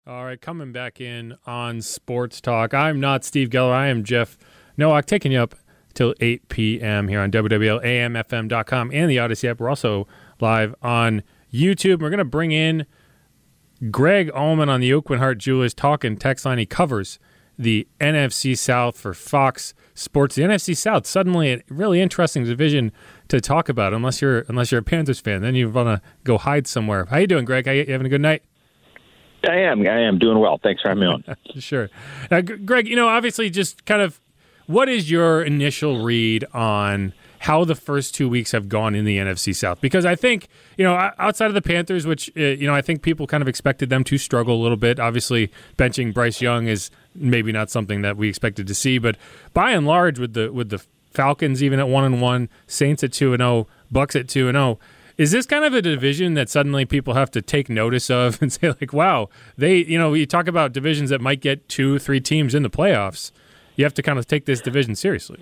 All right, coming back in on Sports Talk. I'm not Steve Geller. I am Jeff Nowak, taking you up till 8 p.m. here on WWLAMFM.com and the Odyssey app. We're also live on YouTube. We're going to bring in Greg Allman on the Aucoin Hart Jewelers Talking Text Line. He covers the NFC South for Fox Sports. The NFC South, suddenly a really interesting division to talk about, unless you're a Panthers fan. Then you want to go hide somewhere. How you doing, Greg? You having a good night? I am doing well. Thanks for having me on. Sure. Greg, obviously just kind of what is your initial read on how the first 2 weeks have gone in the NFC South? Because I think, outside of the Panthers, which, I think people kind of expected them to struggle a little bit. Obviously, benching Bryce Young is maybe not something that we expected to see. But by and large, with the Falcons even at 1-1, Saints at 2-0, Bucks at 2-0, is this kind of a division that suddenly people have to take notice of and say, like, wow, you talk about divisions that might get 2-3 teams in the playoffs. You have to kind of take this division seriously.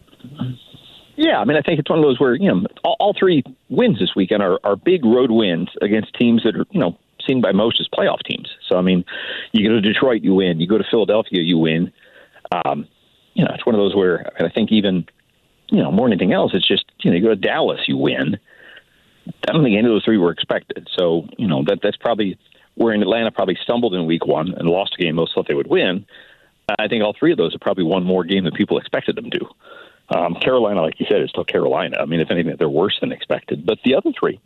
Yeah, I think it's one of those where, all three wins this weekend are big road wins against teams that are, seen by most as playoff teams. So, you go to Detroit, you win. You go to Philadelphia, you win. It's one of those where I think even, more than anything else, it's just, you go to Dallas, you win. I don't think any of those three were expected. So, that's probably where Atlanta probably stumbled in week one and lost a game most thought they would win. I think all three of those have probably won more game than people expected them to. Carolina, like you said, is still Carolina. If anything, they're worse than expected. But the other three,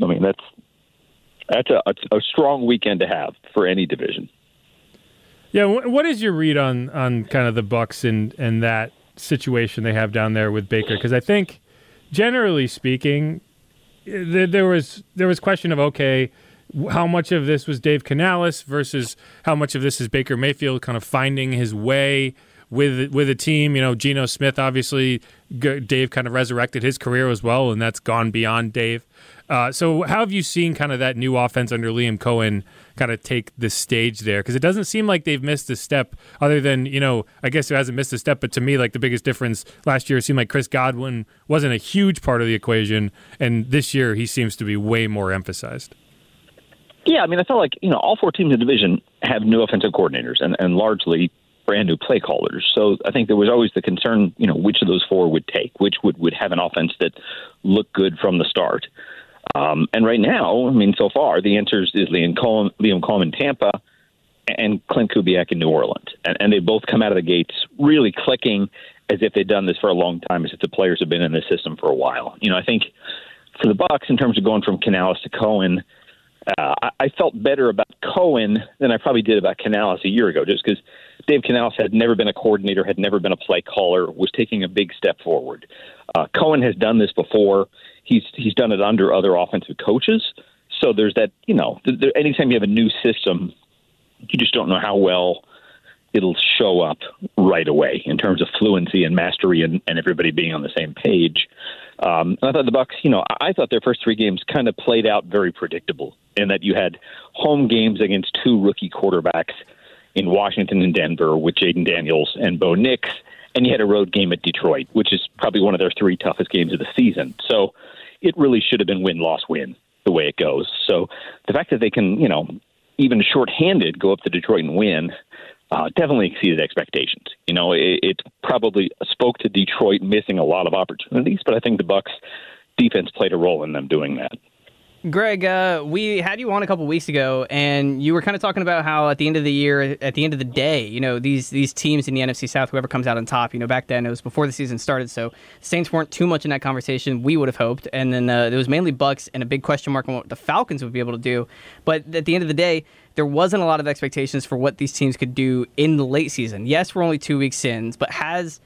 that's a strong weekend to have for any division. Yeah, what is your read on kind of the Bucs and that situation they have down there with Baker? Because I think, generally speaking, there was question of, okay, how much of this was Dave Canales versus how much of this is Baker Mayfield kind of finding his way with a team. Geno Smith, obviously, Dave kind of resurrected his career as well, and that's gone beyond Dave. So how have you seen kind of that new offense under Liam Cohen kind of take the stage there? Because it doesn't seem like they've missed a step other than, I guess it hasn't missed a step, but to me, like the biggest difference last year, it seemed like Chris Godwin wasn't a huge part of the equation, and this year he seems to be way more emphasized. Yeah, I felt like, all four teams in the division have new offensive coordinators and largely brand new play callers. So I think there was always the concern, which of those four would take, which would have an offense that looked good from the start. And right now, so far, the answer is Liam Cohen in Tampa and Clint Kubiak in New Orleans. And they both come out of the gates really clicking as if they've done this for a long time, as if the players have been in the system for a while. I think for the Bucs, in terms of going from Canales to Cohen, I felt better about Cohen than I probably did about Canales a year ago, just because Dave Canales had never been a coordinator, had never been a play caller, was taking a big step forward. Cohen has done this before. He's done it under other offensive coaches. So there's that, anytime you have a new system, you just don't know how well it'll show up right away in terms of fluency and mastery and everybody being on the same page. And I thought the Bucs, I thought their first three games kind of played out very predictable in that you had home games against two rookie quarterbacks in Washington and Denver with Jaden Daniels and Bo Nix, and you had a road game at Detroit, which is probably one of their three toughest games of the season. So it really should have been win-loss-win the way it goes. So the fact that they can, even shorthanded, go up to Detroit and win definitely exceeded expectations. It probably spoke to Detroit missing a lot of opportunities, but I think the Bucs defense played a role in them doing that. Greg, we had you on a couple weeks ago, and you were kind of talking about how at the end of the year, at the end of the day, these teams in the NFC South, whoever comes out on top, back then it was before the season started, so Saints weren't too much in that conversation, we would have hoped, and then there was mainly Bucs and a big question mark on what the Falcons would be able to do, but at the end of the day, there wasn't a lot of expectations for what these teams could do in the late season. Yes, we're only 2 weeks in, but have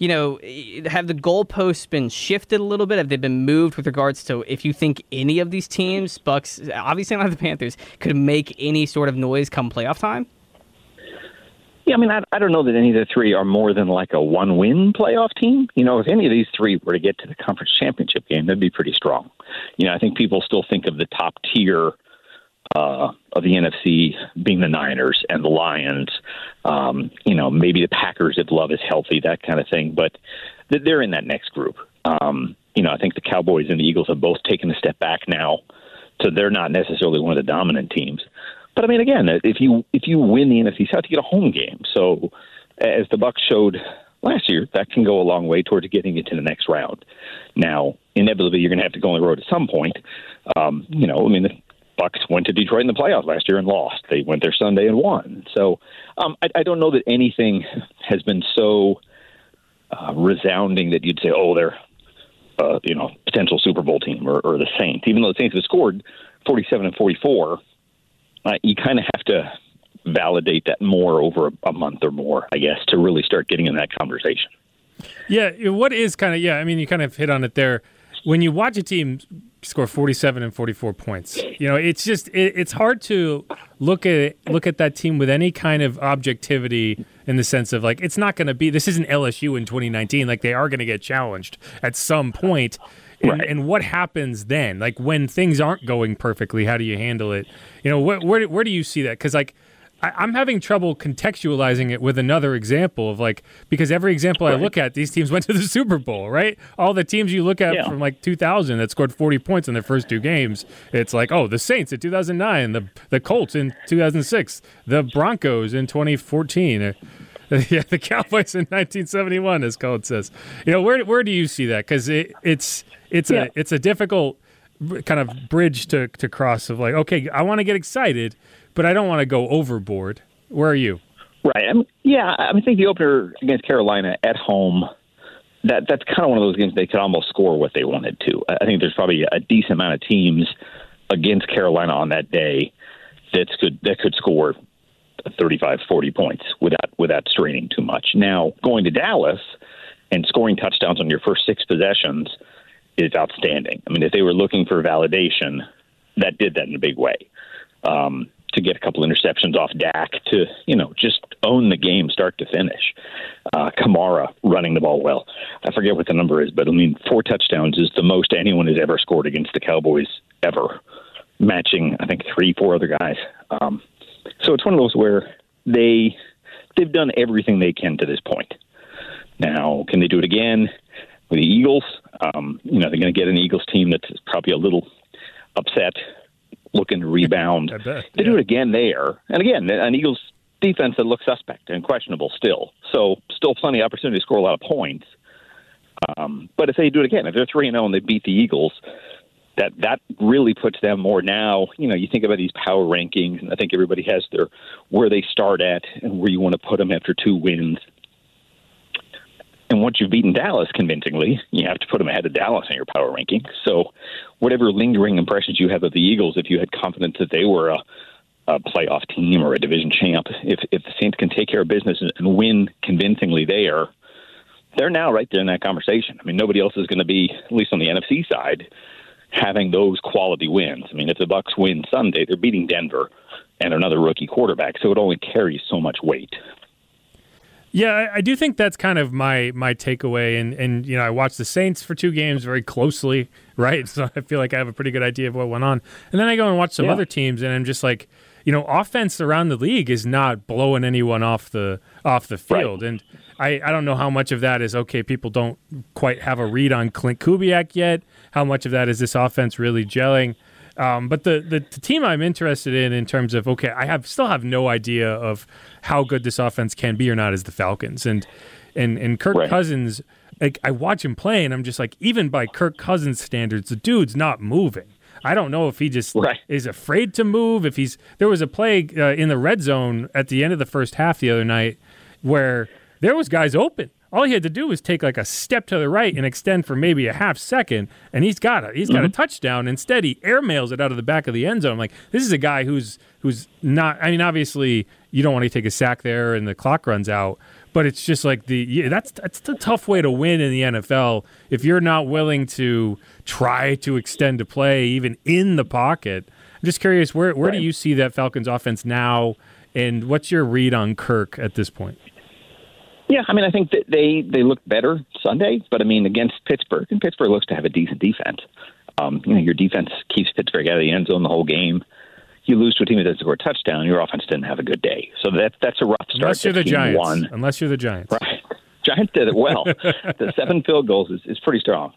the goalposts been shifted a little bit? Have they been moved with regards to if you think any of these teams, Bucs, obviously not the Panthers, could make any sort of noise come playoff time? Yeah, I don't know that any of the three are more than like a one-win playoff team. If any of these three were to get to the conference championship game, that'd be pretty strong. I think people still think of the top tier of the NFC being the Niners and the Lions, maybe the Packers if Love is healthy, that kind of thing. But they're in that next group. I think the Cowboys and the Eagles have both taken a step back now, so they're not necessarily one of the dominant teams. But I mean, again, if you win the NFC South, you get a home game. So as the Bucs showed last year, that can go a long way towards getting you to the next round. Now, inevitably, you're going to have to go on the road at some point. The Bucs went to Detroit in the playoffs last year and lost. They went there Sunday and won. So I don't know that anything has been so resounding that you'd say, oh, they're potential Super Bowl team or the Saints. Even though the Saints have scored 47 and 44, you kind of have to validate that more over a month or more, I guess, to really start getting in that conversation. Yeah, what is kind of, you kind of hit on it there. When you watch a team score 47 and 44 points, it's just it's hard to look at that team with any kind of objectivity in the sense of like, it's not going to be, this isn't LSU in 2019, like they are going to get challenged at some point. Right. And what happens then? Like when things aren't going perfectly, how do you handle it? Where do you see that? Because like I'm having trouble contextualizing it with another example of like, because every example I look at, these teams went to the Super Bowl, right? All the teams you look at from like 2000 that scored 40 points in their first two games, it's like, oh, the Saints in 2009, the Colts in 2006, the Broncos in 2014. The Cowboys in 1971, as Cohen says. Where do you see that? Because it's a difficult kind of bridge to cross of like, okay, I want to get excited, but I don't want to go overboard. Where are you? Right. I think the opener against Carolina at home, that's kind of one of those games they could almost score what they wanted to. I think there's probably a decent amount of teams against Carolina on that day that could score 35, 40 points without straining too much. Now, going to Dallas and scoring touchdowns on your first 6 possessions is outstanding. I mean, if they were looking for validation, that did that in a big way. To get a couple interceptions off Dak to, just own the game start to finish. Kamara running the ball well. I forget what the number is, but 4 touchdowns is the most anyone has ever scored against the Cowboys ever, matching, I think, 3-4 other guys. So it's one of those where they've done everything they can to this point. Now, can they do it again with the Eagles? They're going to get an Eagles team that's probably a little upset, looking to rebound. I bet, They do it again there. And again, an Eagles defense that looks suspect and questionable still. So still plenty of opportunity to score a lot of points. But if they do it again, if they're 3-0 and they beat the Eagles, that really puts them more now. You think about these power rankings, and I think everybody has where they start at and where you want to put them after 2 wins. And once you've beaten Dallas convincingly, you have to put them ahead of Dallas in your power ranking. So whatever lingering impressions you have of the Eagles, if you had confidence that they were a playoff team or a division champ, if the Saints can take care of business and win convincingly there, they're now right there in that conversation. I mean, nobody else is going to be, at least on the NFC side, having those quality wins. I mean, if the Bucs win Sunday, they're beating Denver and another rookie quarterback, so it only carries so much weight. Yeah, I do think that's kind of my takeaway, and I watched the Saints for 2 games very closely, right? So I feel like I have a pretty good idea of what went on. And then I go and watch some other teams, and I'm just like, offense around the league is not blowing anyone off the field. Right. And I don't know how much of that is, okay, people don't quite have a read on Clint Kubiak yet. How much of that is this offense really gelling? But the team I'm interested in terms of, okay, still have no idea of how good this offense can be or not is the Falcons. And Kirk Cousins, like, I watch him play, and I'm just like, even by Kirk Cousins standards, the dude's not moving. I don't know if he just is afraid to move. There was a play in the red zone at the end of the first half the other night where there was guys open. All he had to do was take like a step to the right and extend for maybe a half second, and he's got a touchdown. Instead, he airmails it out of the back of the end zone. I'm like, this is a guy who's not. I mean, obviously, you don't want to take a sack there and the clock runs out, but it's just like that's a tough way to win in the NFL if you're not willing to try to extend a play even in the pocket. I'm just curious, where do you see that Falcons offense now, and what's your read on Kirk at this point? Yeah, I mean, I think that they looked better Sunday, but I mean, against Pittsburgh, and Pittsburgh looks to have a decent defense. Your defense keeps Pittsburgh out of the end zone the whole game. You lose to a team that doesn't score a touchdown, your offense didn't have a good day. So that's a rough start. Unless you're the Giants. Unless you're the Giants. Right. Giants did it well. The 7 field goals is pretty strong.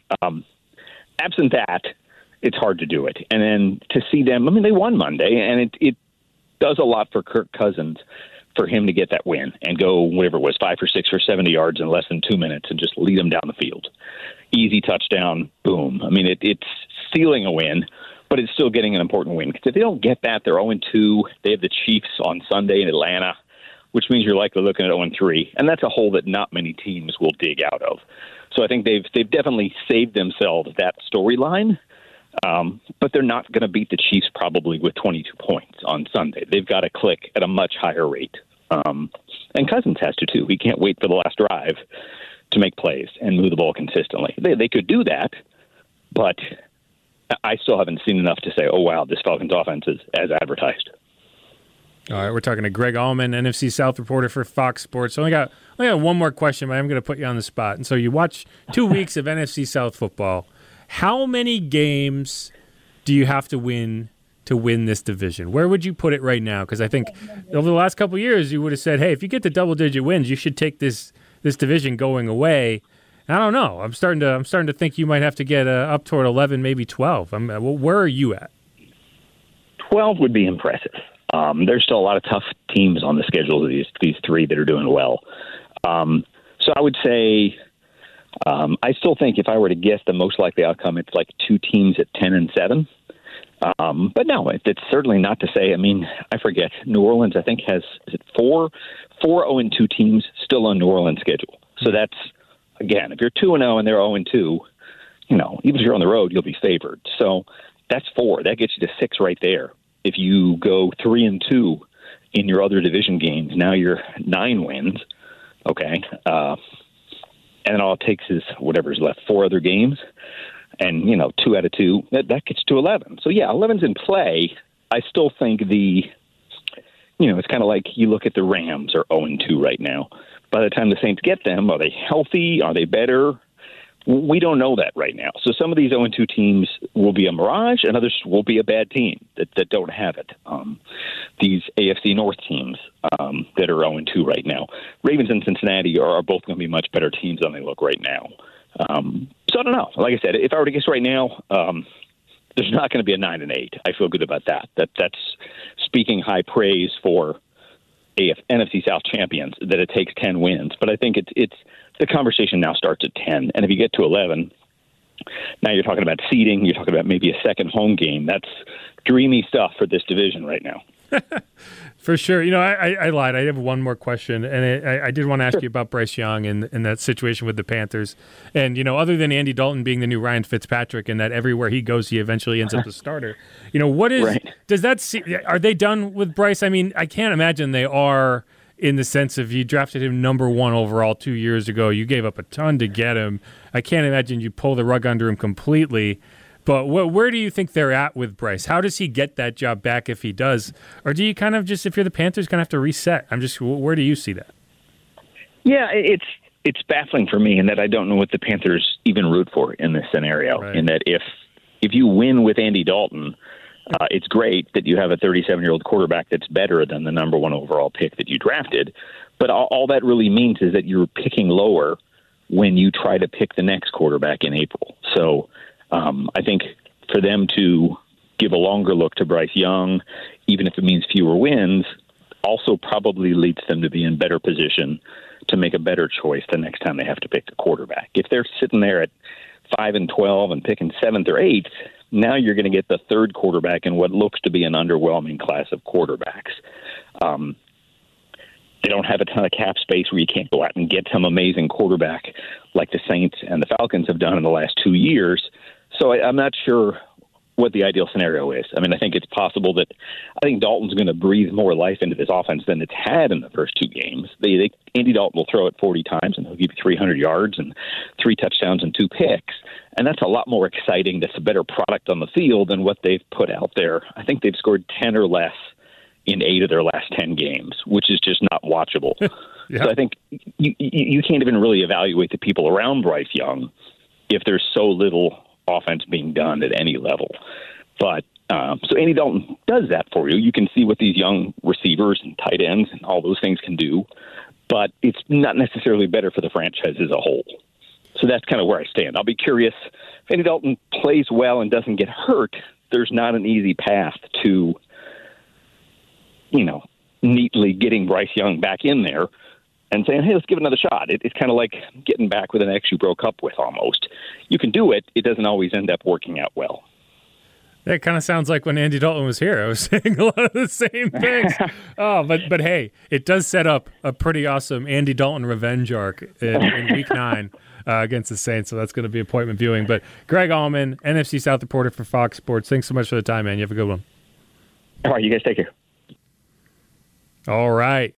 Absent that, it's hard to do it. And then to see them, I mean, they won Monday, and does a lot for Kirk Cousins for him to get that win and go whatever it was, 5 or 6 or 70 yards in less than 2 minutes and just lead them down the field. Easy touchdown, boom. I mean, it's stealing a win, but it's still getting an important win. Because if they don't get that, they're 0-2. They have the Chiefs on Sunday in Atlanta, which means you're likely looking at 0-3. And that's a hole that not many teams will dig out of. So I think they've definitely saved themselves that storyline. But they're not going to beat the Chiefs probably with 22 points on Sunday. They've got to click at a much higher rate. And Cousins has to, too. He can't wait for the last drive to make plays and move the ball consistently. They could do that, but I still haven't seen enough to say, oh, wow, this Falcons offense is as advertised. All right, we're talking to Greg Allman, NFC South reporter for Fox Sports. So I got one more question, but I'm going to put you on the spot. And so you watch 2 weeks of NFC South football. How many games do you have to win this division? Where would you put it right now? Because I think over the last couple of years, you would have said, hey, if you get to double-digit wins, you should take this division going away. I don't know. I'm starting to think you might have to get up toward 11, maybe 12. Where are you at? 12 would be impressive. There's still a lot of tough teams on the schedule of these three that are doing well. So I would say I still think if I were to guess the most likely outcome, it's like 2 teams at 10-7. But no, it's certainly not to say. I mean, I forget. New Orleans, I think, has four 0-2 teams still on New Orleans' schedule. So that's, again, if you're 2-0 and they're 0-2, even if you're on the road, you'll be favored. So that's 4. That gets you to 6 right there. If you go 3-2 in your other division games, now you're 9 wins. Okay. And then all it takes is whatever's left, 4 other games. And, 2 out of 2, that gets to 11. So, yeah, 11's in play. I still think it's kind of like you look at the Rams are 0-2 right now. By the time the Saints get them, are they healthy? Are they better? We don't know that right now. So some of these 0-2 teams will be a mirage, and others will be a bad team that don't have it. These AFC North teams that are 0-2 right now. Ravens and Cincinnati are both going to be much better teams than they look right now. So I don't know. Like I said, if I were to guess right now, there's not going to be a 9-8. I feel good about that. That's speaking high praise for NFC South champions, that it takes 10 wins. But I think it's the conversation now starts at 10. And if you get to 11, now you're talking about seeding. You're talking about maybe a second home game. That's dreamy stuff for this division right now. For sure. I lied. I have one more question, and I did want to ask you about Bryce Young and that situation with the Panthers. And, other than Andy Dalton being the new Ryan Fitzpatrick and that everywhere he goes, he eventually ends up the starter, what is right. Are they done with Bryce? I mean, I can't imagine they are, in the sense of you drafted him number 1 overall 2 years ago. You gave up a ton to get him. I can't imagine you pull the rug under him completely. But where do you think they're at with Bryce? How does he get that job back if he does? Or do you kind of just, if you're the Panthers, kind of have to reset? Where do you see that? Yeah, it's baffling for me in that I don't know what the Panthers even root for in this scenario. Right. In that if you win with Andy Dalton, it's great that you have a 37-year-old quarterback that's better than the number 1 overall pick that you drafted. But all that really means is that you're picking lower when you try to pick the next quarterback in April. So I think for them to give a longer look to Bryce Young, even if it means fewer wins, also probably leads them to be in better position to make a better choice the next time they have to pick a quarterback. If they're sitting there at 5-12 and picking 7th or 8th, now you're going to get the third quarterback in what looks to be an underwhelming class of quarterbacks. They don't have a ton of cap space where you can't go out and get some amazing quarterback like the Saints and the Falcons have done in the last 2 years. So I'm not sure what the ideal scenario is. I mean, I think it's possible that I think Dalton's going to breathe more life into this offense than it's had in the first 2 games. Andy Dalton will throw it 40 times, and he'll give you 300 yards and 3 touchdowns and 2 picks. And that's a lot more exciting. That's a better product on the field than what they've put out there. I think they've scored 10 or less in 8 of their last 10 games, which is just not watchable. Yeah. So I think you can't even really evaluate the people around Bryce Young if there's so little offense being done at any level. But so Andy Dalton does that for you. You can see what these young receivers and tight ends and all those things can do, but it's not necessarily better for the franchise as a whole. So that's kind of where I stand. I'll be curious if Andy Dalton plays well and doesn't get hurt. There's not an easy path to neatly getting Bryce Young back in there and saying, hey, let's give it another shot. It's kind of like getting back with an ex you broke up with almost. You can do it. It doesn't always end up working out well. That kind of sounds like when Andy Dalton was here. I was saying a lot of the same things. But hey, it does set up a pretty awesome Andy Dalton revenge arc in Week 9 against the Saints, so that's going to be appointment viewing. But Greg Allman, NFC South reporter for Fox Sports, thanks so much for the time, man. You have a good one. All right, you guys take care. All right.